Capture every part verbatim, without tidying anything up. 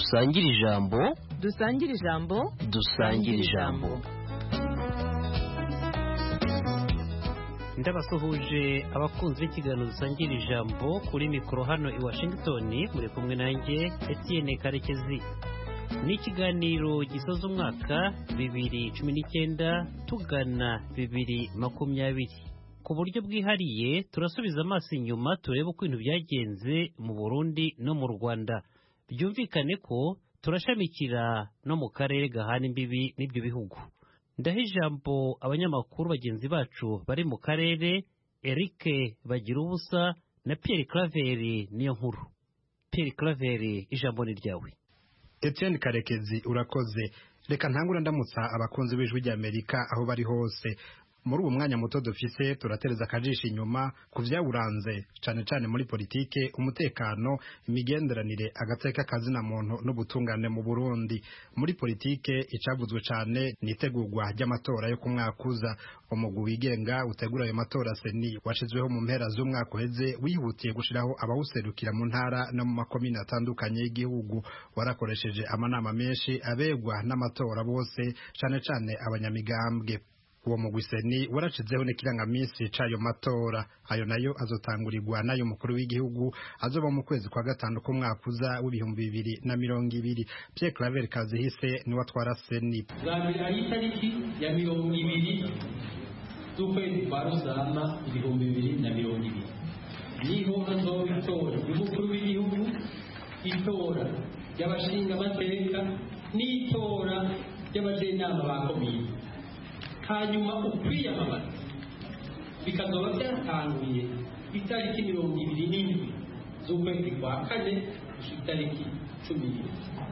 dusangire ijambo dusangire ijambo dusangire ijambo ndabasuhuje abakunzi b'ikiganiro dusangira ijambo kuri mikoro hano i Washington, muri kumwe nanjye Etienne Karekezi. Ni ikiganiro gisoza umwaka bibiri cumi n'icyenda tugana bibiri makumyabiri. Ku buryo bwihariye turasubiza amaso inyuma turebe uko ibintu byagenze mu Burundi no mu Rwanda. Byumvikane ko turashamikira no mu karere gahana imbibi n'ibyo bihugu. Ndaha ijambo abanyamakuru bagenzi bacu bari mu karere, Eric Bagirubusa na Pierre Claver niyo nkuru. Pierre Claver, ijambo ni ryawe. Etienne Karekezi, urakoze. Reka ntangura ndamutsa abakunzi b'ijwi ry'Amerika aho bari hose. Muri uwo mwanya muto dufise turatereza akajisho inyuma ku vyawuranze cane cane muri politike, umutekano, imigenderanire, agateka kazina muntu n'ubutungane mu Burundi. Muri politike icavuzwe cane nitegurwa ry'amatora yo kumwakuza. Umugwi wigenga utegura ayo matora seni washizweho mu mpera z'umwaka uheze wihutiye gushiraho abawuserukira mu ntara no mu makomine atandukanye y'igihugu. Warakoresheje amanama menshi abegwa n'amatora bose, cane cane abanyamigambwe. Uwo mugwi seni waracizeho n'ikirangamisi c'ayo matora. Ayo nayo azotangurirwa n'ayo mukuru w'igihugu azoba mu kwezi kwa gatanu k'umwakuza w'ibihumbi bibiri na mirongo ibiri. Pierre Claver Kazihise niwe atwara seni. Bwambere ari itariki ya mirongo ibiri z'ukwezi kwa Rusama ibihumbi bibiri na mirongo ibiri niho hazoba itora y'umukuru w'igihugu, itora y'abashinga amateka n'itora y'abajenama ba komine. Hanyuma ukwiyamamaza bikazoba byatanguye itariki mirongo ibiri n'indwi z'ukwezi kwa kane gushika itariki cumi n'imwe.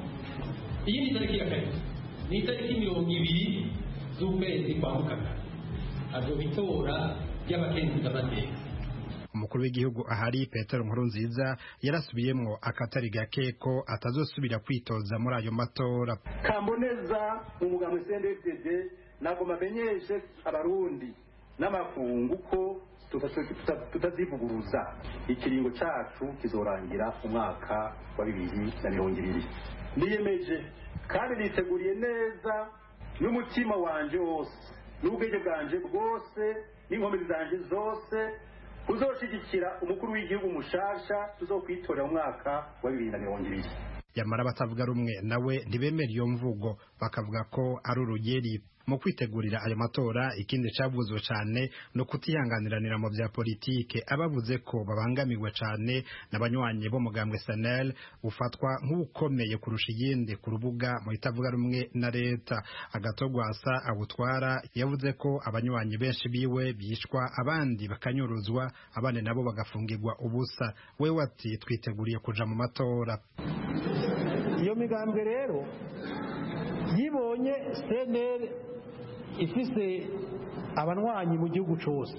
Iyi ni itariki ya kane, ni itariki mirongo ibiri z'ukwezi kwa mukakara hazoba itora ry'abakenguzamateka. Umukuru w'igihugu ahari Petero Nkurunziza yarasubiyemwo akatari gake ko atazosubira kwitoza muri ayo matora. Kamboneza umugambwe C N D F D D ntabwo mamenyeshe abarundi n'amakungu ko tutazivuguruza. Ikiringo cacu kizorangira umwaka wa bibiri na mirongo ibiri. Niyemeje kandi niteguriye neza n'umutima wanje wose n'ubwenge bwanje bwose n'inkomezi zanje zose kuzoshigikira umukuru w'igihugu mushasha tuzokwitorera umwaka wa bibiri na mirongo ibiri. Yamara batavuga rumwe nawe ntibemera iyo mvugo, bakavuga ko ari urugeri mu kwitegurira ayo matora. Ikindi cavuzwe cane no kutihanganiranira mu vya politike, abavuze ko babangamiwe cane n'abanywanyi bo mugambwe S N L ufatwa nk'ukomeye kurusha iyindi ku rubuga mu itavuga rumwe na leta. Agatogwasa abutwara yavuze ko abanywanyi benshi biwe bishwa, abandi bakanyuruzwa, abandi nabo bagafungirwa ubusa. Wewe ati twiteguriye kuja mu matora. Iyo migambwe rero yibonye S N L ifise abanwanyi mu gihugu cose,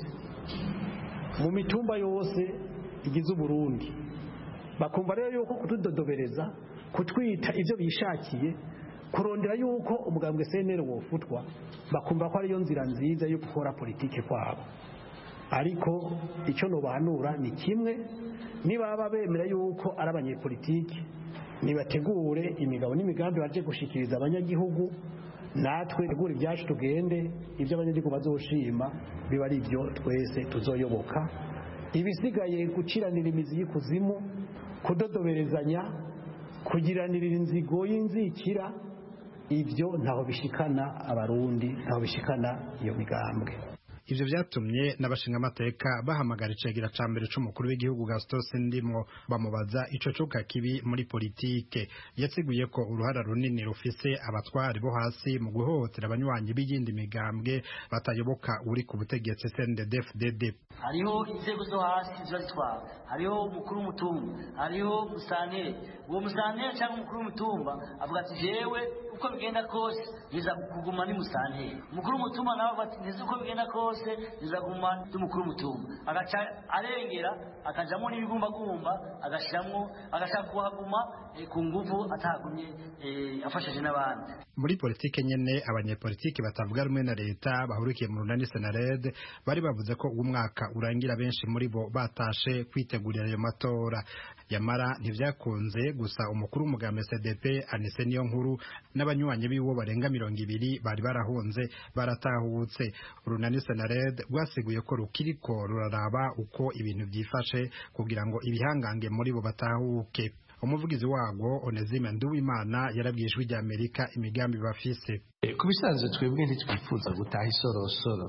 mu mitumba yose igize Uburundi, bakumva rero yuko kutudodobereza, kutwita ivyo bishakiye, kurondera yuko umugambwe S N L wofutwa, bakumva ko ariyo nzira nziza yo gukora politike kwabo. Ariko ico nobahanura ni kimwe, nibaba bemera yuko ari abanyepolitike nibategure imigabo n'imigambi baje gushikiriza abanyagihugu, natwe tegura ibyacu tugende, ibyo abanyagihugu bazoshima biba ari byo twese tuzoyoboka. Ibisigaye guciranira imizi y'ikuzimu, kudodoberezanya, kugiranira inzigo y'inzikira, ibyo ntaho bishikana abarundi, ntaho bishikana iyo migambwe. Ivyo vyatumye n'abashinga amateka bahamagara icegera ca mbere c'umukuru w'igihugu Gaston Sindimwo bamubaza ico cuka kibi muri politike. Yasiguye ko uruhara runini rufise abatwari bo hasi mu guhohotera abanywanyi b'iyindi migambwe batayoboka uri ku butegetsi C N D D F D D. Hariho inzego zo hasi zitwara, hariho umukuru w'umutumba, hariho musanteri. Uwo musanteri cyangwa umukuru w'umutumba avuga ati jewe uko bigenda kose niza kuguma ni musanteri. Umukuru w'umutumba nawe avuga ati niza uko bigenda kose nizaguma n'umukuru w'umutumba. Agaca arengera akajamo n'ibigumbagumba agashiramwo agashaka kuhaguma e, ku nguvu atahagumye e, afashije n'abandi. Muri politike nyene abanyepolitike batavuga rumwe na leta bahurikiye mu runani Senared bari bavuze ko umwaka urangira benshi muri bo batashe kwitegurira ayo matora. yamara ntivyakunze gusa umukuru w'umugambi C D P Anise Niyonkuru n'abanywanyi biwo barenga mirongo ibiri bari barahunze baratahutse. Urunani Senared rwasiguye ko rukiriko ruraraba uko ibintu vyifashe kugira ngo ibihangange muri bo batahuke. Umuvugizi wagwo Onezime Nduwimana yarabwiye ijwi rya Amerika imigambi bafise. Ku bisanzwe twebwe ntitwifuza gutaha isorosoro,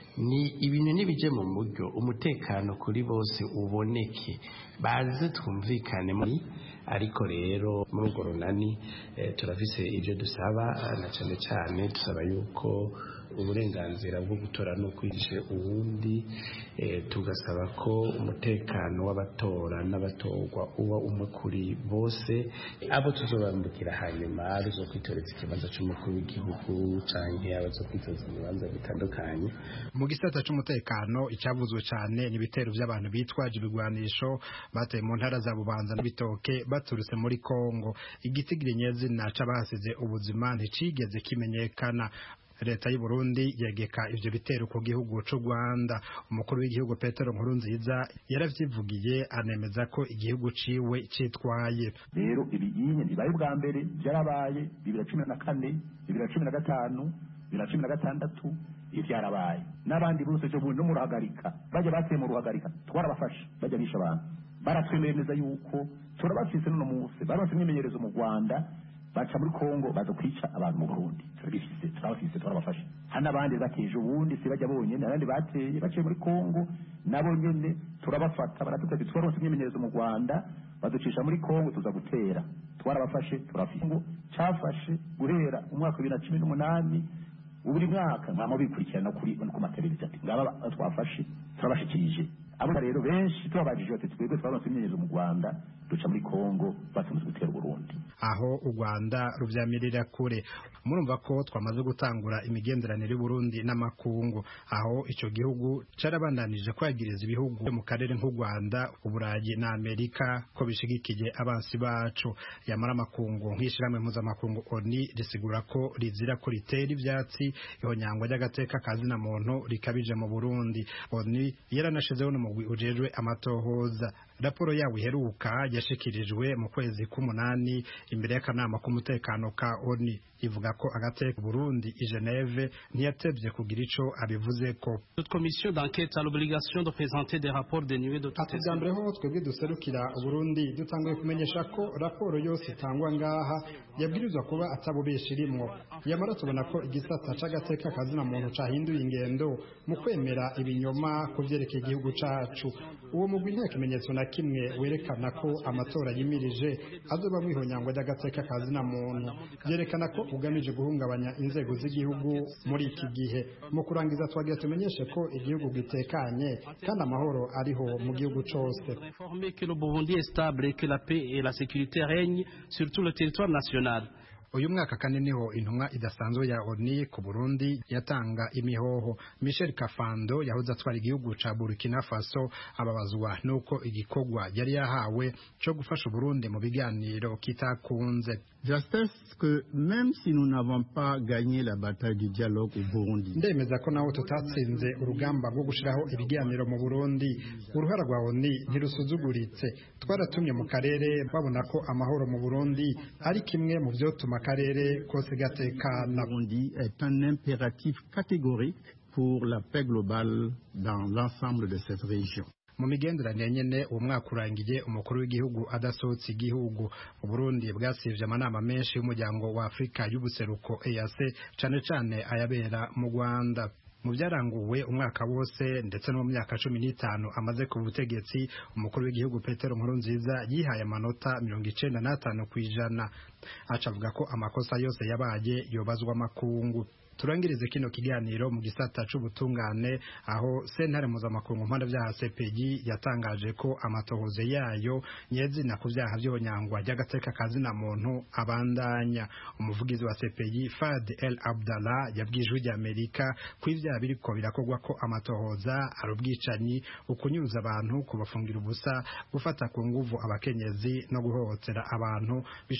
ni ibintu nibije mu muryo umutekano kuri bose uboneke, baze twumvikane muri ariko rero muri urwo runani eh, turafise ibyo dusaba na cyane cyane dusaba yuko uburenganzira bwo gutora no kwigisha uwundi eh, tugasaba ko umutekano w'abatora n'abatorwa uba umwe kuri bose, abo tuzobambukira hanyuma ruzo kwitoreza ikibanza cy'umukuru w'igihugu canke abazo kwitoza ibibanza bitandukanye. Mu gisata c'umutekano icavuzwe cyane n'ibitero by'abantu bitwaje ibigwanisho bateye mu ntara za Bubanza n'Ibitoke baturutse muri Kongo. Igitigiri nyezina c'abahasize ubuzima nticigeze kimenyekana. Leta y'u Burundi yegeka ivyo bitero ku gihugu c'u Rwanda. Umukuru w'igihugu Petero Nkurunziza yaravyivugiye anemeza ko igihugu ciwe citwaye. Rero ibiyinye bibaye bwa mbere byarabaye bibiri na cumi na kane, bibiri na cumi na gatanu, bibiri na cumi na gatandatu ivyarabaye. N'abandi bose cyo no murahagarika baje bateye mu ruhagarika twarabafasha baje bisha abantu. Baratwemereza yuko turabafise no munsi barose imyemenyerezo mu Rwanda baca muri Kongo baza kwica abantu mu Burundi. Turabifise turabafise turabafasha. Hana abandi bateje ubundi si bajya bonyene abandi bateye baciye muri Kongo nabo nyene turabafata baratukaje twarose imyemenyerezo mu Rwanda baducisha muri Kongo tuza gutera. Twarabafashe turafise ngo cafashe guhera umwaka wa bibiri na cumi n'umunani buri mwaka mwama bikurikirana kuri ku mateleviziyo ati ngaba twafashe turabashikirije. Abo rero benshi tubabajije ati twebwe twaronse imyemenyerezo mu Rwanda duca muri Kongo batumze gutera Burundi. Aho u Rwanda ruvyamirira kure. Murumva ko twamaze gutangura imigenderanire y'u Burundi n'amakungu, aho ico gihugu carabandanije kwagiriza ibihugu mu karere nk'u Rwanda, Uburayi na Amerika ko bishigikije abansi bacu. Yamara amakungu nk'ishiramwe mpuzamakungu O N U risigura ko rizira ko ritera ivyatsi ihonyangwa ry'agateka kazina muntu rikabije mu Burundi. O N U yaranashizeho n'umugwi ujejwe amatohoza. Raporo yawo iheruka yashikirijwe mu kwezi k'umunani imbere y'akanama k'umutekano ka O N U ivuga ko agateka Burundi i Geneve ntiyatevye kugira ico abivuze ko. Notre commission d'enquête a l'obligation de présenter des rapports dénués de toutes ces mbere ho twebwe duserukira Burundi dutanguye kumenyesha ko raporo yose itangwa ngaha yabwirizwa kuba atabubesha irimwo. Yamara tubona ko igisata c'agateka kazina muntu cahinduye ingendo mu kwemera ibinyoma kuvyerekeye igihugu cacu. Uwo mugwi nta kimenyetso na kimwe werekana ko amatora yimirije azoba mwihonyangwa ry'agateka kazina muntu, byerekana ko ugamije guhungabanya inzego z'igihugu muri iki gihe. Mu kurangiza twagira tumenyeshe ko igihugu gitekanye kandi amahoro ariho mu gihugu cose. Informer que le Burundi est stable et que la paix et la sécurité règnent sur tout le territoire national. Uyu mwaka kandi niho intumwa idasanzwe ya O N U ku Burundi yatanga imihoho. Michel Kafando yahoze atwara igihugu ca Burkina Faso ababazwa nuko igikorwa yari yahawe cyo gufasha Burundi mu biganiro kitakunze. J'espère que même si nous n'avons pas gagné la bataille du dialogue au Burundi, ndemeza ko naho tutatsinze urugamba rwo gushiraho ibiganiro mu Burundi, uruhara rwa O N U ntirusuzuguritse. Twaratumye mu karere babona ko amahoro mu Burundi ari kimwe mu byo tuma akarere kose gatekana. Burundi est un impératif catégorique pour la paix globale dans l'ensemble de cette région. Mu migenderanire nyene uwo mwaka urangiye umukuru w'igihugu adasohotse igihugu. Burundi bwasivye amanama menshi y'umuryango wa Afrika y'ubuseruko E A C cane cane ayabera mu Rwanda. Mu byaranguwe umwaka wose ndetse no mu myaka cumi n'itanu amaze ku butegetsi, umukuru w'igihugu Petero Nkurunziza yihaye amanota mirongo icenda n'atanu kw'ijana. Acavuga ko amakosa yose yabaye yobazwa makungu. Turangirize kino kiganiro mu gisata c'ubutungane aho sentare mpuzamakungu mpande vya C P I yatangaje ko amatohoze yayo nyezina ku vyaha vy'onyangwa ry'agateka kazina muntu abandanya. Umuvugizi wa C P I Fad El Abdallah yabwijwe rya Amerika ko ivyaha biriko birakorwa ko amatohoza ari ubwicanyi, ukunyuruza abantu, kubafungira ubusa, gufata ku nguvu abakenyezi no guhohotera abantu bishobora kuba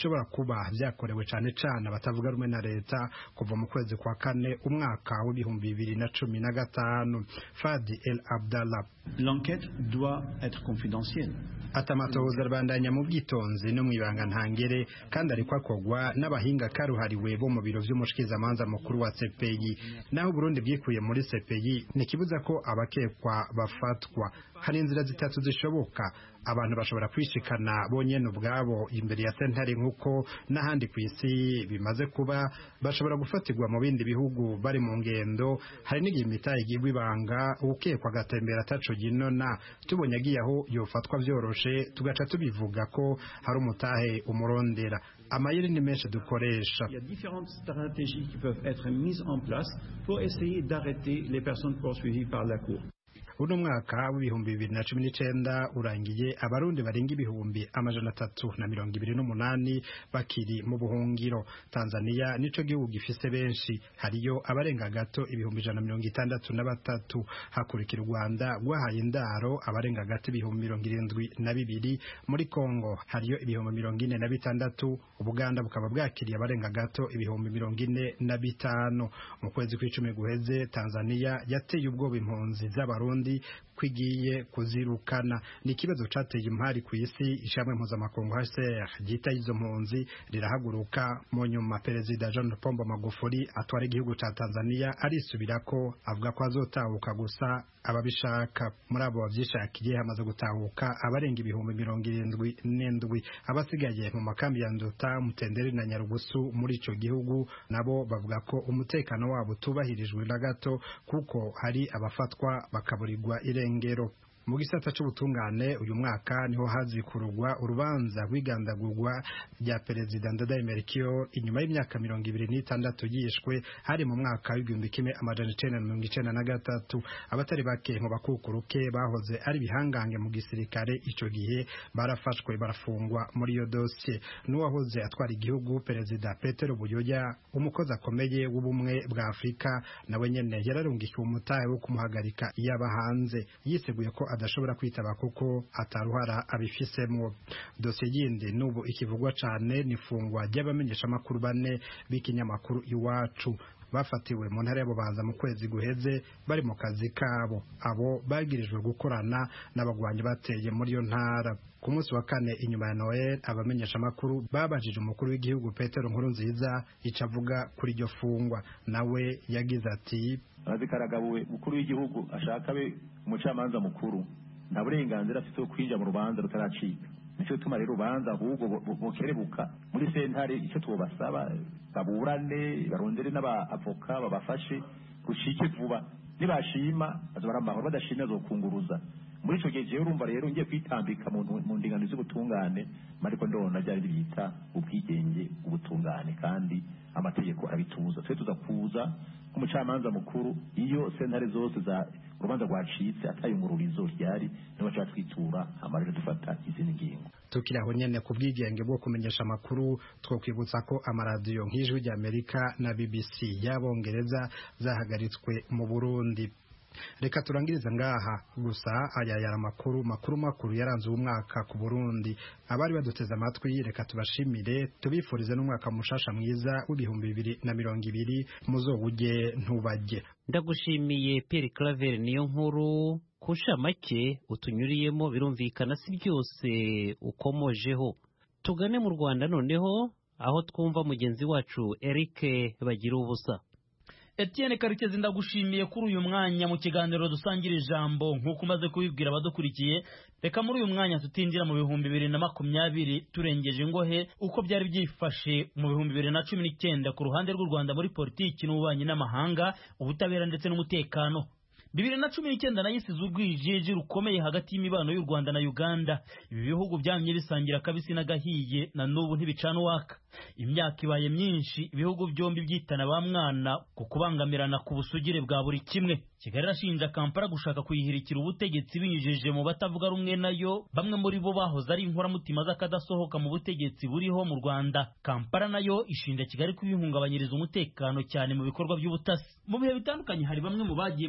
vyoba vyakorewe cane cane abatavuga rumwe na leta kuva mu kwezi kwa kane umwaka w'ibihumbi bibiri na cumi na gatanu. Fadi El Abdallah: L'enquête doit être confidentielle. Atamatohoza arabandanya mu bwitonzi no mwibanga ntangere kandi ariko akogwa n'abahinga karuhariwe bo mu biro vy'umushikizamanza mukuru wa C P I. Naho Burundi bwikuye muri C P I nikibuza ko abakekwa bafatwa. Hari inzira zitatu zishoboka. Abantu bashobora kwishikana bonyene ubwabo imbere ya sentare nk'uko n'ahandi ku isi bimaze kuba, bashobora gufatirwa mu bindi bihugu bari mu ngendo. Hari n'igihe imitahe igirwa ibanga ukekwa agatembera ataco ginona, tubonye agiye aho yofatwa vyoroshe tugaca tubivuga ko hari umutahe umurondera. Amayeri ni menshi dukoresha. Il y a différentes stratégies qui peuvent être mises en place pour essayer d'arrêter les personnes poursuivies par la Cour. Uno mwaka w'ibihumbi bibiri na cumi n'icenda urangiye abarundi barenga ibihumbi amajana atatu na mirongo ibiri n'umunani bakiri mu buhungiro. Tanzania nico gihugu gifise benshi, hariyo abarenga gato ibihumbi ijana mirongo itandatu na batatu. Hakurikira Rwanda rwahaye indaro abarenga gato ibihumbi mirongo irindwi na bibiri. Muri Kongo hariyo ibihumbi mirongo ine na bitandatu. Ubuganda bukaba bwakiriye abarenga gato ibihumbi mirongo ine na bitanu. Mu kwezi kw'icumi guheze Tanzania yateye ubwoba impunzi z'abarundi kwigiye kuzirukana. Ni ikibazo cateye impari ku isi. Ishamwe mpuzamakungu H C R ryita izo mpunzi rirahaguruka. Mu nyuma Perezida John Pombe Magufuli atwara igihugu ca Tanzania arisubirako avuga ko azotahuka gusa ababishaka. Muri abo bavyishakiye hamaze gutahuka abarenga ibihumbi mirongo irindwi n'indwi. Abasigaye mu makambi ya Nduta, Mutenderi na Nyarugusu muri ico gihugu nabo bavuga ko umutekano wabo tubahirijwe na gato kuko hari abafatwa bakaburirwa irengero. Mu gisata c'ubutungane uyu mwaka niho hazikurugwa urubanza rw'igandagurwa rya Perezida Ndadaye Melchior inyuma y'imyaka mirongo ibiri n'itandatu yishwe hari mu mwaka w'igihumbi kimwe amajana icenda na mirongo icenda na gatatu. Abatari bake mu bakukuruke bahoze ari bihangange mu gisirikare ico gihe barafashwe barafungwa muri iyo dossier. N'uwahoze atwara igihugu Perezida Petero Buyoya, umukozi akomeye w'ubumwe bwa Afrika, nawe nyene yararungikiwe umutahe wo kumuhagarika yaba hanze. Yiseguye ko adashobora kwitaba kuko ataruhara abifisemwo. Dossier yindi nubu ikivugwa cane nifungwa ry'abamenyesha amakuru bane b'ikinyamakuru Iwacu bafatiwe mu ntara y'Ububanza mu kwezi guheze bari mu kazi kabo. Abo bagirijwe gukorana n'abagwanyi bateye muri iyo ntara. Ku munsi wa kane inyuma ya Noel abamenyesha amakuru babajije umukuru w'igihugu Petero Nkurunziza ico avuga kuri iryo fungwa. Nawe yagize ati: Azikaragabuwe mukuru w'igihugu ashaka be umucamanza mukuru nta burenganzira afite kwinjira mu rubanza rutaracika. Nico tuma rero ubanza ahubwo bokerebuka muri sentare. Ico tubasaba baburane barondere n'aba avoka babafashe rushike vuba. Nibashima azobara amahoro, badashimye azokunguruza. Muri ico gihe jewe urumva rero ngiye kwitambika mu ndinganizo z'ubutungane mariko ndona byari bita ubwigenge ubutungane kandi amategeko arabituza. Twe tuza kuza kumucamanza mukuru iyo sentare zose za urubanza rwacitse atayungururizo ryari niba cha twitura amarero dufata izindi ngingo. Tukiraho nyene ku bwigenge bwo kumenyesha amakuru twokwibutsa ko amaradiyo nk'Ijwi ry'Amerika na B B C y'Abongereza zahagaritswe mu Burundi. Reka turangiriza ngaha gusa aya yara makuru makuru makuru yaranze umwaka ku Burundi. Abari baduteza amatwi reka tubashimire tubifurize n'umwaka mushasha mwiza w'ibihumbi bibiri na mirongo ibiri muzowuje ntubajye. Ndagushimiye Pierre Claver niyo nkuru kusha make utunyuriyemo birumvikana si byose ukomojeho. Tugane mu Rwanda noneho aho twumva mugenzi wacu Eric bagira ubusa. Etienne Karekezi ndagushimiye kuri uyu mwanya mu kiganiro dusangira ijambo nk'uko umaze kubibwira abadukurikiye. Reka muri uyu mwanya tutinjira mu bihumbi bibiri na makumyabiri turengeje ingohe uko byari byifashe mu bihumbi bibiri na cumi n'icyenda ku ruhande rw'u Rwanda muri politiki n'ububanyi n'amahanga, ubutabera ndetse n'umutekano. bibiri na cumi n'icyenda nayisize urwijiji rukomeye hagati y'imibano y'u Rwanda na Uganda. Ibi bihugu byamye bisangira kabisi n'agahiye na n'ubu ntibicana uwaka. Imyaka ibaye myinshi ibihugu byombi byitana ba mwana ku kubangamirana ku busugire bwa buri kimwe. Kigali irashinja Kampala gushaka kuyihirikira ubutegetsi binyujije mu batavuga rumwe nayo, bamwe muri bo bahoze ari inkoramutima z'akadasohoka mu butegetsi buriho mu Rwanda. Kampala nayo ishinja Kigali kubihungabanyiriza umutekano cyane mu bikorwa by'ubutasi. Mu bihe bitandukanye hari bamwe mu bagiye bafatirwa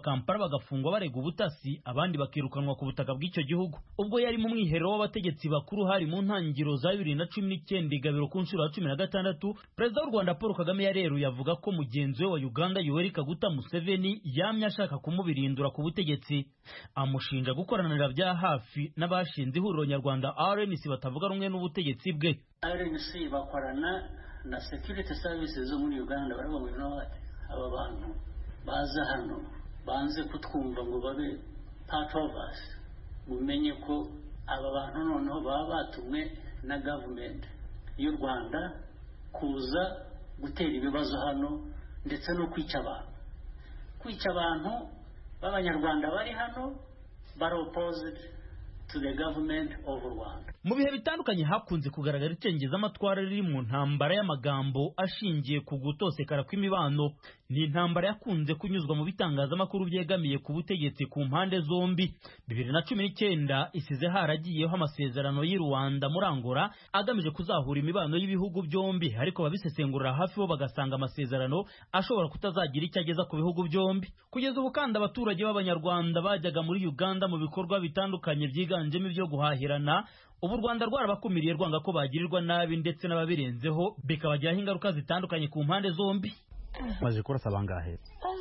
Kampala bagafungwa barega ubutasi, abandi bakirukanwa ku butaka bw'icyo gihugu. Ubwo yari mu mwiherero w'abategetsi bakuru hari mu ntangiriro za bibiri na cumi n'icyenda igabiro ku nshuro ya cumi na gatandatu, Perezida w'u Rwanda Paul Kagame yareruye avuga ko mugenzi we wa Uganda Yoweri Kaguta Museveni yamye ashaka kumubirindura ku butegetsi, amushinja gukoranira bya hafi n'abashinze ihuriro nyarwanda R N C batavuga rumwe n'ubutegetsi bwe. R N C bakorana na security services zo muri Uganda, baravuga ngo aba bantu baza hano banze kutwumva ngo babe part of us, mumenye ko aba bantu noneho baba batumwe na government y'u Rwanda kuza gutera ibibazo hano ndetse no kwica abantu kwica abantu b'abanyarwanda bari hano bari opposed to the government of Rwanda. Mu bihe bitandukanye hakunze kugaragara icengeza amatwara riri mu ntambara y'amagambo ashingiye ku gutosekara kw'imibano. Ni intambara yakunze kunyuzwa mu bitangazamakuru byegamiye ku butegetsi ku mpande zombi. bibiri na cumi n'icyenda isize haragiyeho amasezerano y'u Rwanda muri Angola agamije kuzahura imibano y'ibihugu byombi, ariko babisesengurira hafi bo bagasanga amasezerano ashobora kutazagira icyo ageza ku bihugu byombi. Kugeza ubu kandi abaturage b'abanyarwanda bajyaga muri Uganda mu bikorwa bitandukanye byiganjemo ibyo guhahirana, ubu Rwanda rwarabakumiriye rwanga ko bagirirwa nabi ndetse n'ababirenzeho bikabagiraho ingaruka zitandukanye ku mpande zombi. Maze kurasa bangahe?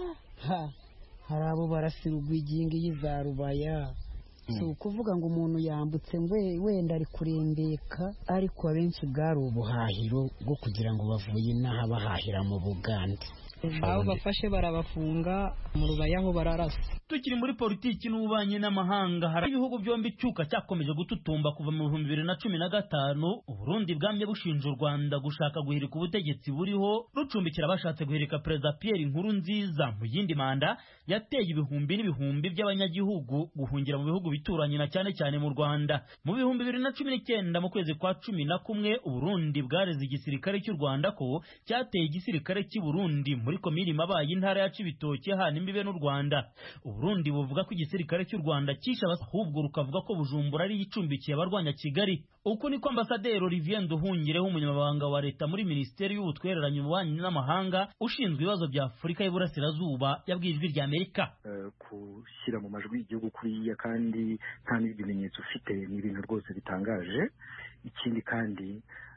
Hari abo barasira ugwiginga yiza Rubaya. Si ukuvuga ngo umuntu yambutse wenda ari kurembeka, ariko abenshi bwari ubuhahiro bwo kugira ngo bavuye inaha bahahira mu Buganda. Abo bafashe barabafunga, mu Rubaya aho bararasa. Tukiri muri politiki n'ubanye n'amahanga, hari ibihugu byombi cyuka cyakomeje gututumba kuva mu bihumbi bibiri na cumi na gatanu. Uburundi bwamye bushinja u Rwanda gushaka guhirika ubutegetsi buriho, rucumbikira abashatse guhirika Perezida Pierre Nkurunziza mu yindi manda, yateye ibihumbi n'ibihumbi by'abanyagihugu guhungira mu bihugu bituranye na cyane cyane mu Rwanda. Mu bihumbi bibiri na cumi n'icyenda mu kwezi kwa cumi na kumwe, Uburundi bwareze igisirikare cy'u Rwanda ko cyateye igisirikare cy'i Burundi muri komini Mabayi intara ya Cibitoke hana imbibe n'u Rwanda. Burundi buvuga ko igisirikare cy'u Rwanda kisha ahubwo rukavuga ko Bujumbura ari icumbikiye abarwanya Kigali. Uko niko Ambasaderi Olivier Nduhungireho umunyamabanga wa leta muri Minisiteri y'Ubutwereranye Ububanyi n'Amahanga ushinzwe ibibazo bya Afurika y'Iburasirazuba yabwiye Ijwi rya Amerika. Kushyira mu majwi igihugu kuriya kandi nta n'ibimenyetso ufite ni ibintu rwose bitangaje. Ikindi kandi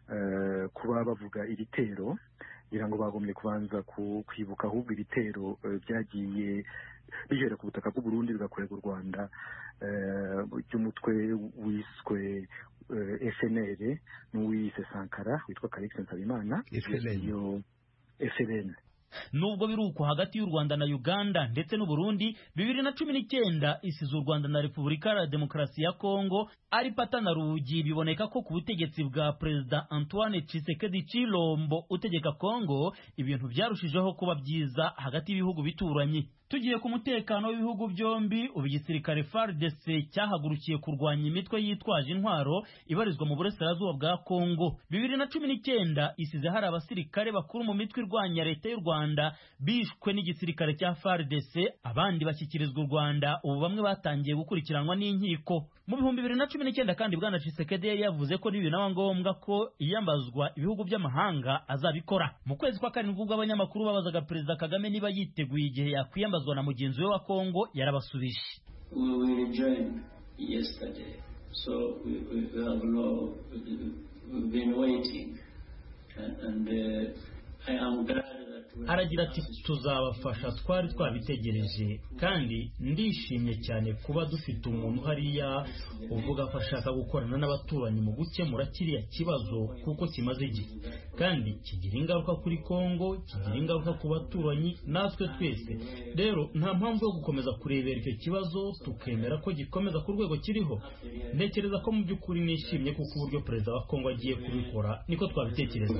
kuba bavuga ibitero kugira ngo bagombye kubanza kwibuka ahubwo ibitero byagiye bigera ku butaka bw'u Burundi bigakorerwa u Rwanda by'umutwe wiswe F N L n'uwise Sankara witwa Kalixte Nsabimana iyo F L N. Nubwo biruko hagati y'u Rwanda na Uganda ndetse n'u Burundi, bibiri na cumi n'icyenda isize u Rwanda na Repubulika ya Demokarasi ya Kongo ari pata na rugi. Biboneka ko ku butegetsi bwa Perezida Antoine Tshisekedi Chilombo utegeka Kongo ibintu byarushijeho kuba byiza hagati y'ibihugu bituranye. Tugiye ku mutekano w'ibihugu byombi, ubu igisirikare F A R D C cyahagurukiye kurwanya imitwe yitwaje intwaro ibarizwa mu burasirazuba bwa Kongo. bibiri na cumi n'icyenda isize hari abasirikare bakuru mu mitwe irwanya leta y'u Rwanda bishwe n'igisirikare cya F A R D C, abandi bashyikirizwa u Rwanda, ubu bamwe batangiye gukurikiranwa n'inkiko. Mu bihumbi bibiri na cumi n'icyenda kandi Bwana Tshisekedi yari yavuze ko nibi nawe ngombwa ko iyambazwa ibihugu by'amahanga azabikora. Mu kwezi kwa karindwi ubwo abanyamakuru babazaga Perezida Kagame niba yiteguye igihe yakwiyambazwa na mugenzi we wa Kongo, yarabasubije. We will join yesterday, so we, we have no, we've been waiting, and, and uh, I am glad. Aragira ati tuzabafasha, twari twabitegereje kandi ndishimye cyane kuba dufite umuntu hariya uvuga ko ashaka gukorana n'abaturanyi mu gukemura kiriya kibazo kuko kimaze igihe kandi kigira ingaruka kuri Kongo, kigira ingaruka ku baturanyi natwe twese. Rero nta mpamvu yo gukomeza kurebera icyo kibazo tukemera ko gikomeza ku rwego kiriho. Ntekereza ko mu by'ukuri nishimye kuko uburyo Perezida wa Kongo agiye kubikora niko twabitekereza.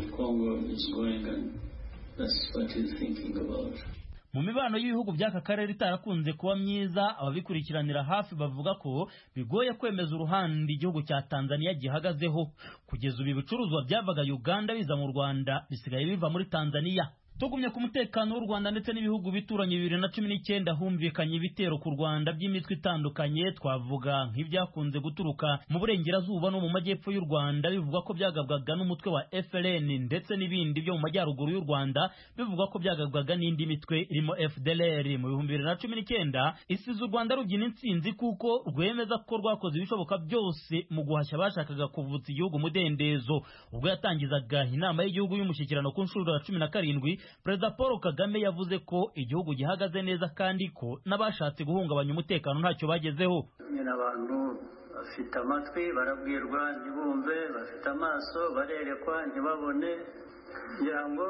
That's what he's thinking about. Mu mibano y'ibihugu by'aka karere itarakunze kuba myiza, ababikurikiranira hafi bavuga ko bigoye kwemeza uruhande igihugu cya Tanzania gihagazeho. Kugeza ubu ibicuruzwa byavaga Uganda biza mu Rwanda bisigaye biva muri Tanzania. Tugumye ku mutekano w'u Rwanda ndetse n'ibihugu bituranye bibiri na cumi n'icyenda humvikanye ibitero ku Rwanda by'imitwe itandukanye, twavuga nk'ibyakunze guturuka mu burengerazuba no mu majyepfo y'u Rwanda bivugwa ko byagabwaga n'umutwe wa F L N, ndetse n'ibindi byo mu majyaruguru y'u Rwanda bivugwa ko byagabwaga n'indi mitwe irimo F D L R. Mu bihumbi bibiri na cumi n'icyenda isize u Rwanda rubyina intsinzi kuko rwemeza ko rwakoze ibishoboka byose mu guhashya abashakaga kuvutsa igihugu umudendezo. Ubwo yatangizaga inama y'igihugu y'umushyikirano ku nshuro ya cumi na karindwi, Perezida Paul Kagame yavuze ko igihugu gihagaze neza kandi ko n'abashatse guhungabanya umutekano ntacyo bagezeho. Nyine abantu bafite amatwi barabwirwa ntibumve, bafite amaso barerekwa ntibabone, kugira ngo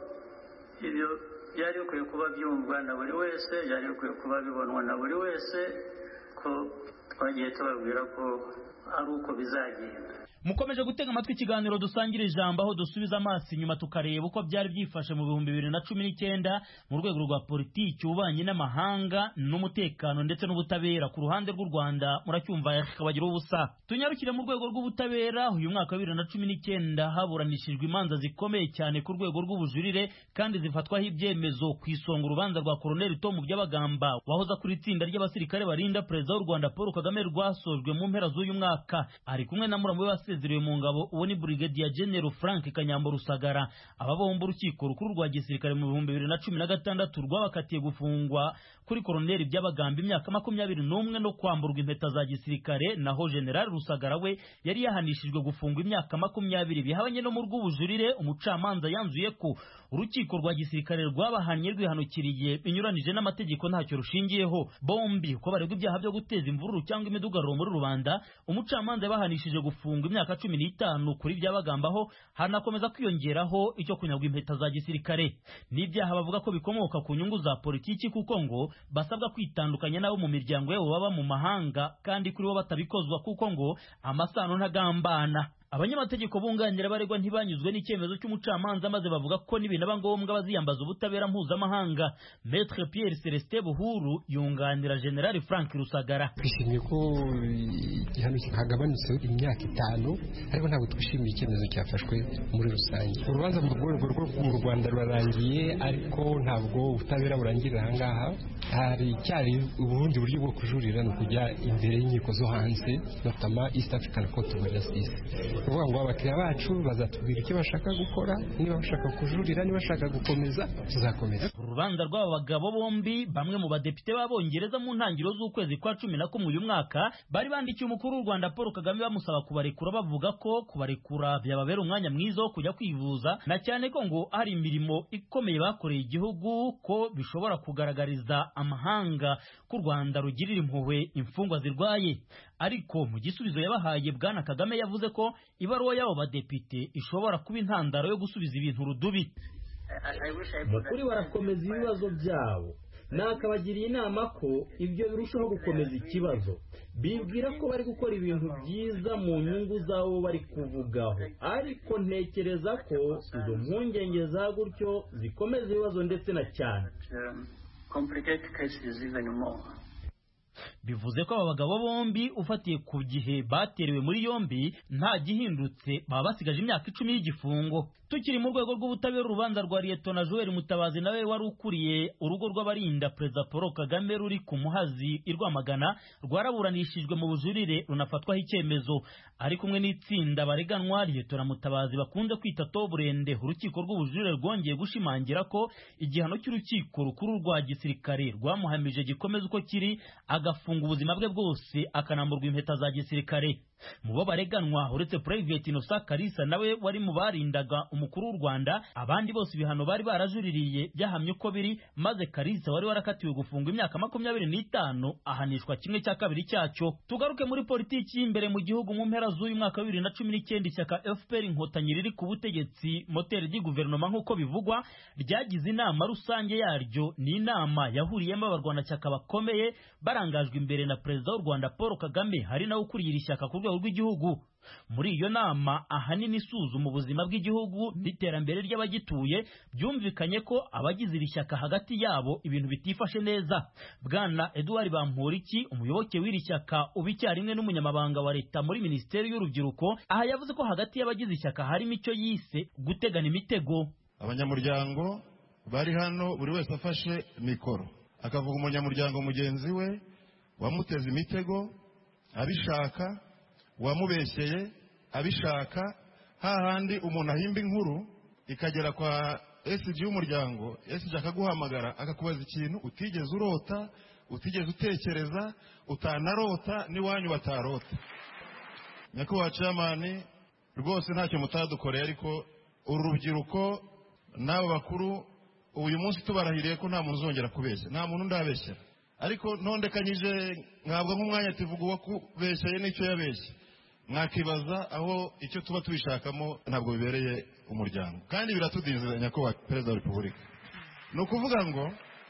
ibyo byari bikwiye kuba byumvwa na buri wese, byari bikwiye kuba bibonwa na buri wese, ko twagiye tubabwira ko ari uko bizagenda. Mukomeje gutega amatwi ikiganiro dusangira ijambo, aho dusubiza amaso inyuma tukareba uko byari byifashe mu bihumbi bibiri na cumi n'icyenda mu rwego rwa politiki, ububanyi n'amahanga n'umutekano ndetse n'ubutabera. Ku ruhande rw'u Rwanda muracyumva kabagira ubusa. Tunyarukire mu rwego rw'ubutabera. Uyu mwaka wa bibiri na cumi n'icyenda haburanishijwe imanza zikomeye cyane ku rwego rw'ubujurire kandi zifatwaho ibyemezo. Ku isonga urubanza rwa Colonel Tom Byabagamba wahoza kuri itsinda ry'abasirikare barinda Perezida w'u Rwanda Paul Kagame rwasojwe mu mpera z'uyu mwaka. Ari kumwe na muramu we wasezerewe mu ngabo, uwo ni Brigadier General Frank Kanyambo Rusagara. Aba bombi urukiko rukuru rwa gisirikare mu bihumbi bibiri na cumi na gatandatu rwabakatiye gufungwa kuri Colonel Byabagamba imyaka makumyabiri n'umwe no kwamburwa impeta za gisirikare, naho General Rusagara we yari yahanishijwe gufungwa imyaka makumyabiri. Bihabanye no mu rw'ubujurire, umucamanza yanzuye ko urukiko rwa gisirikare rwabahannye rwihanukiriye binyuranije n'amategeko ntacyo rushingiyeho. Bombi ko baregwa ibyaha byo guteza imvururu cyangwa imidugararo muri rubanda, umucamanza yabahanishije gufungwa imyaka cumi n'itanu kuri Byabagambaho, hanakomeza kwiyongeraho icyo kunyagwa impeta za gisirikare. N'ibyaha bavuga ko bikomoka ku nyungu za politiki, kuko ngo basabwa kwitandukanya nabo mu miryango yabo baba mu mahanga, kandi kuri bo batabikozwa kuko ngo amasano ntagambana. Abanyamategeko bunganira baregwa ntibanyuzwe n'icyemezo cy'umucamanza, maze bavuga ko nibinaba ngombwa baziyambaza ubutabera mpuzamahanga. Maître Pierre Celestin Buhuru yunganira General Frank Rusagara. Twishimiye ko igihano kihagabanutse imyaka itanu, ariko ntabwo twishimiye icyemezo cyafashwe muri rusange. Urubanza mu rwego rwo mu Rwanda rurarangiye, ariko ntabwo ubutabera burangirira aha ngaha. Hari cyari ubundi buryo bwo kujurira no kujya imbere y'inkiko zo hanze, notama East African Court of Justice. Kuvuga ngo abakiriya bacu bazatubwira icyo bashaka gukora, niba bashaka kujurira, niba bashaka gukomeza tuzakomeza. Urubanza rw'aba bagabo bombi, bamwe mu badepite b'Abongereza mu ntangiriro z'ukwezi kwa cumi na kumwe uyu mwaka bari bandikiye umukuru w'u Rwanda Paul Kagame bamusaba kubarekura, bavuga ko kubarekura byababera umwanya mwiza wo kujya kwivuza, na cyane ko ngo hari imirimo ikomeye bakoreye igihugu, ko bishobora kugaragariza amahanga ko u Rwanda rugirira impuhwe imfungwa zirwaye. Ariko mu gisubizo yabahaye, Bwana Kagame yavuze ko ibaruwa y'abo badepite ishobora kuba intandaro yo gusubiza ibintu urudubi. Mukuri barakomeza ibibazo byabo, nakabagiriye inama ko ibyo birushaho gukomeza ikibazo. Bibwira ko bari gukora ibintu byiza mu nyungu zabo bari kuvugaho, ariko ntekereza ko izo mpungenge za gutyo zikomeza ibibazo ndetse na cyane. Bivuze ko aba bagabo bombi ufatiye ku gihe baterewe muri yombi nta gihindutse, baba basigaje imyaka icumi y'igifungo. Tukiri mu rwego rw'ubutabera, urubanza rwa Liyetona Joel Mutabazi nawe wari ukuriye urugo rw'abarinda Perezida Paul Kagame ruri ku Muhazi i Rwamagana rwaraburanishijwe mu bujurire runafatwaho icyemezo. Ari kumwe n'itsinda bareganwa Liyetona Mutabazi bakunze kwita Toburende, urukiko rw'ubujurire rwongeye gushimangira ko igihano cy'urukiko rukuru rwa gisirikare rwamuhamije gikomeza uko kiri, agafunga ubuzima bwe bwose akanamburwa impeta za gisirikare. Mu bo bareganwa uretse Private Innocent Kalisa nawe wari mu barindaga umukuru w'u Rwanda, abandi bose ibihano bari barajuririye byahamye uko biri, maze Kalisa wari warakatiwe gufunga imyaka makumyabiri n'itanu ahanishwa kimwe cya kabiri cyacyo. Tugaruke muri politiki y'imbere mu gihugu. Mu mpera z'uyu mwaka wa bibiri na cumi n'icyenda ishyaka F P R Inkotanyi riri ku butegetsi moteri di guverinoma nk'uko bivugwa, ryagize inama rusange yaryo. Ni inama yahuriyemo abarwanashyaka bakomeye barangajwe imbere na Perezida w'u Rwanda Paul Kagame, hari nawe ukuriye iri shyaka ku rwego rw'igihugu. Muri iyo nama ahanini isuzuma ubuzima bw'igihugu n'iterambere ry'abagituye, byumvikanye ko abagize iri shyaka hagati yabo ibintu bitifashe neza. Bwana Edouard Bamporiki, umuyoboke w'iri shyaka uba icyarimwe n'umunyamabanga wa leta muri Minisiteri y'Urubyiruko, aha yavuze ko hagati y'abagize ishyaka harimo icyo yise gutegana imitego. Abanyamuryango bari hano buri wese afashe mikoro akavuga umunyamuryango mugenzi we wamuteze imitego abishaka, wamubeshyeye abishaka, hahandi umuntu ahimba inkuru ikagera kwa S G y'umuryango, S G akaguhamagara akakubaza ikintu utigeze urota, utigeze utekereza, utanarota n'iwanyu batarota. Nyakubahwa Chairman, rwose ntacyo mutadukoreye, ariko uru rubyiruko n'abo bakuru uyu munsi tubarahiriye ko nta muntu uzongera kubeshya, nta muntu ndabeshya, ariko ntondekanyije nkabwa nk'umwanya tuvuga uwo kubeshyeye n'icyo yabeshye, mwakibaza aho icyo tuba tubishakamo ntabwo bibereye umuryango, kandi biratudinze. Nyakubahwa Perezida wa Repubulika, ni ukuvuga ngo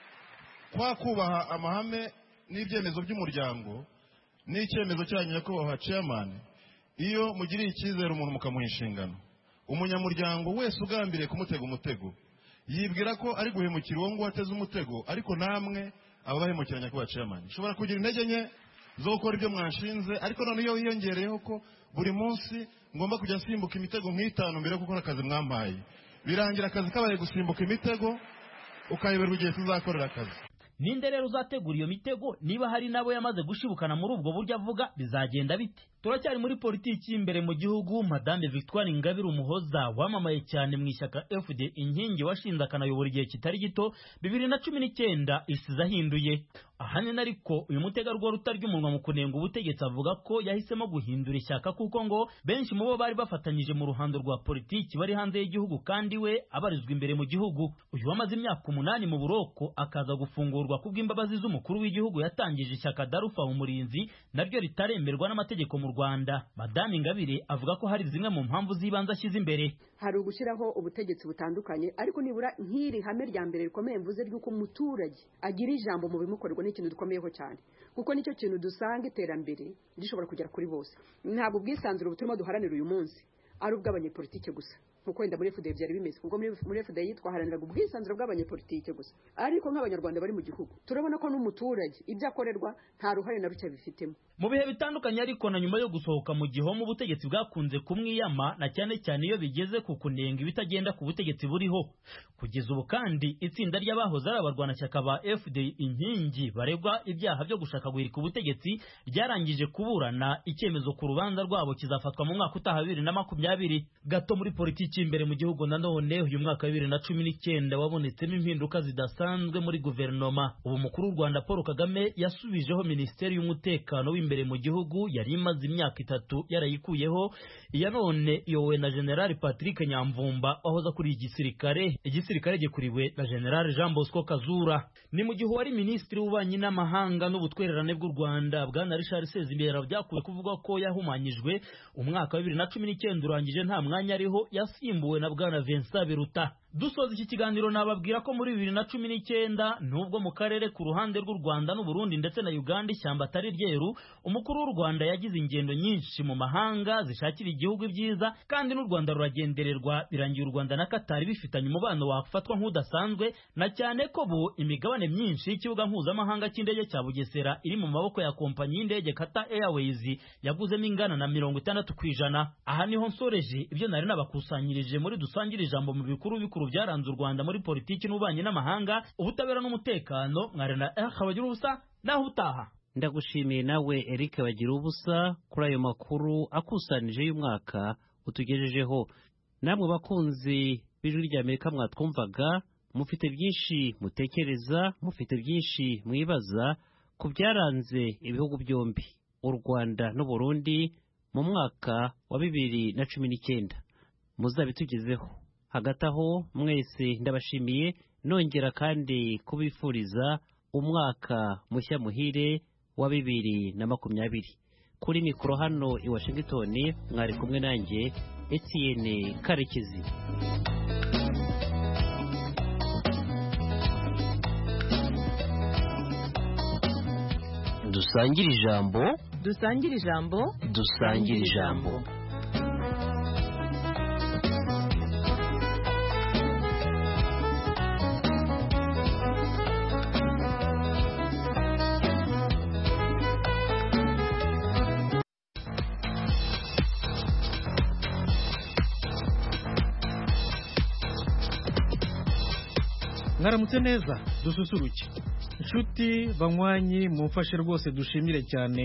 kwa kubaha amahame n'ibyemezo by'umuryango n'icyemezo cyanyu Nyakubahwa Chairman, iyo mugiriye icyizere umuntu mukamuha inshingano, umunyamuryango wese ugambiriye kumutega umutego yibwira ko ari guhemukira uwo nguwo ateze umutego, ariko namwe aba bahemukira. Nyakubahwa Chairman, ushobora kugira intege nke zo gukora ibyo mwanshinze, ariko none iyo hiyongereyeho ko buri munsi ngomba kujya nsimbuka imitego nk'itanu mbere yo gukora akazi mwampaye, birangira akazi kabaye gusimbuka imitego ukayoberwa igihe tuzakorera akazi. Ninde rero uzategura iyo mitego? Niba hari nabo yamaze gushibukana muri ubwo buryo avuga, bizagenda bite? Turacyari muri politiki imbere mu gihugu. Madame Victoire Ingabire Umuhoza wamamaye cyane mu ishyaka F D inkingi, washinze akanayobora igihe kitari gito, bibiri na cumi n'icyenda isize ahinduye. Ahanini ariko uyu mutegarugori utarya umunwa mu kunenga ubutegetsi avuga ko yahisemo guhindura ishyaka kuko ngo benshi mu bo bari bafatanyije mu ruhando rwa politiki bari hanze y'igihugu, kandi we abarizwa imbere mu gihugu. Uyu wamaze imyaka umunani mu buroko akaza gufungurwa kubw'imbabazi z'umukuru w'igihugu yatangije ishyaka Darufa Umurinzi, naryo ritaremerwa n'amategeko mu Rwanda. Madame Ingabire avuga ko hari zimwe mu mpamvu z'ibanze ashyize imbere. Hari ugushyiraho ubutegetsi butandukanye, ariko nibura nk'iri hame rya mbere rikomeye mvuze ry'uko umuturage agira ijambo mu bimukorerwa n'ikintu dukomeyeho cyane, kuko nicyo kintu dusanga iterambere rishobora kugera kuri bose. Ntabwo ubwisanzure buturimo duharanira uyu munsi ari ubw'abanyepolitike gusa, nkuko wenda muri F D byari bimeze, kuko muri F D twaharaniraga ubwisanzure bw'abanyepolitike gusa, ariko nk'abanyarwanda bari mu gihugu turabona ko n'umuturage ibyo akorerwa nta ruhare na ruke bifitemo. Mu bihe bitandukanye ariko na nyuma yo gusohoka mu gihome, ubutegetsi bwakunze kumwiyama, na cyane cyane iyo bigeze ku kunenga ibitagenda ku butegetsi buriho. Kugeza ubu kandi itsinda ry'abahoze ari abarwanashyaka ba F D inkingi baregwa ibyaha byo gushaka guhirika ubutegetsi ryarangije kuburana, icyemezo ku rubanza rwabo kizafatwa mu mwaka utaha bibiri na makumyabiri. Gato muri politiki imbere mu gihugu nanone, uyu mwaka wa bibiri na cumi n'icyenda wabonetsemo impinduka zidasanzwe muri guverinoma. Ubu mukuru w'u Rwanda Paul Kagame yasubijeho Minisiteri y'Umutekano w'imbere mu gihugu yari imaze imyaka itatu yarayikuyeho, iya none iyobowe na General Patrick Nyamvumba wahoze kuri igisirikare, igisirikare gikuriwe na General Jean Bosco Kazura. Ni mu gihe wari Minisitiri w'Ububanyi n'Amahanga n'Ubutwererane bw'u Rwanda Bwana Richard Sezibera byakuwe kuvuga ko yahumanyijwe. Umwaka wa bibiri na cumi n'icyenda urangije nta mwanya ariho, yasimbuwe na Bwana Vincent Biruta. Dusoza iki kiganiro nababwira ko muri bibiri na cumi n'icyenda nubwo mu karere ku ruhande rw'u Rwanda n'u Burundi ndetse na Uganda ishyamba atari ryeru, umukuru w'u Rwanda yagize ingendo nyinshi mu mahanga zishakira igihugu ibyiza, kandi n'u Rwanda ruragendererwa. Birangiye u Rwanda na Qatar bifitanye umubano wafatwa nk'udasanzwe, na cyane ko bu imigabane myinshi y'ikibuga mpuzamahanga cy'indege cya Bugesera iri mu maboko ya kompanyi y'indege Qatar Airways yaguzemo ingana na mirongo itandatu ku ijana. Aha niho nsoreje ibyo nari nabakusanyirije muri dusangire ijambo mu bikuru bikuru byaranze u Rwanda muri politiki n'ububanyi n'amahanga, ubutabera n'umutekano. Mwarena eh Bagira ubusa naho utaha. Ndagushimiye nawe Eric Bagira ubusa kuri ayo makuru akusanije y'umwaka utugejejeho. Namwe bakunzi b'Ijwi ry'Amerika mwatwumvaga, mufite byinshi mutekereza, mufite byinshi mwibaza ku byaranze ibihugu byombi, u Rwanda n'u Burundi, mu mwaka wa bibiri na cumi n'icyenda. Muzabitugezeho. Hagati aho mwese ndabashimiye, nongera kandi kubifuriza umwaka mushya muhire wa bibiri na makumyabiri. Kuri mikoro hano i Washington mwari kumwe nanjye Etienne Karekezi. Dusangire ijambo, dusangire ijambo, dusangire ijambo. mwaramutse neza dususuruke inshuti banywanyi mumfashe rwose dushimire cyane